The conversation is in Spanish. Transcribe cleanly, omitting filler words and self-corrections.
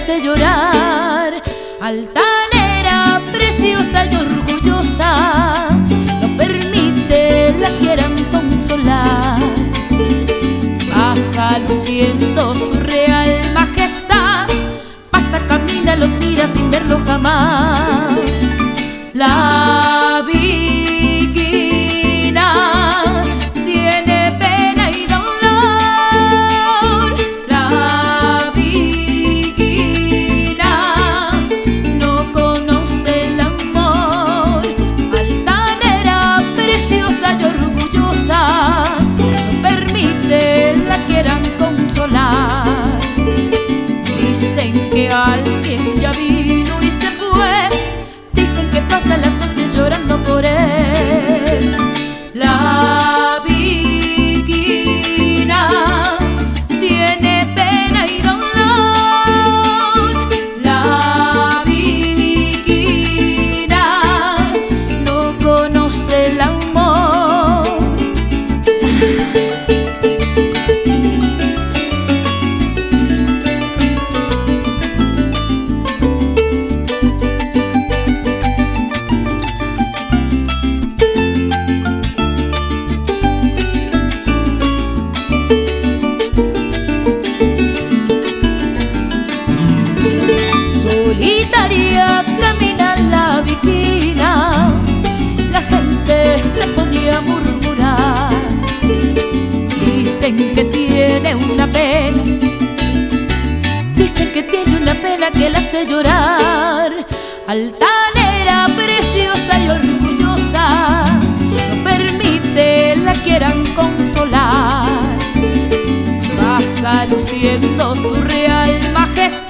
hace llorar. Altanera, preciosa y orgullosa, no permite la quieran consolar. Pasa luciendo su real majestad, pasa, camina, los mira sin verlo jamás. La Viquina tiene pena y dolor. La Viquina no conoce el amor. Altanera, preciosa y orgullosa, no permite la quieran consolar. Dicen que alguien ya vino y se fue, dicen que pasa las noches llorando por él. La Viquina tiene pena y dolor. La Viquina no conoce el amor. Solitaria camina la Viquina, la gente se ponía a murmurar. Dicen que tiene una pena, dicen que tiene una pena que la hace llorar. Altanera, preciosa y orgullosa, no permite la quieran consolar. Pasa luciendo su real majestad,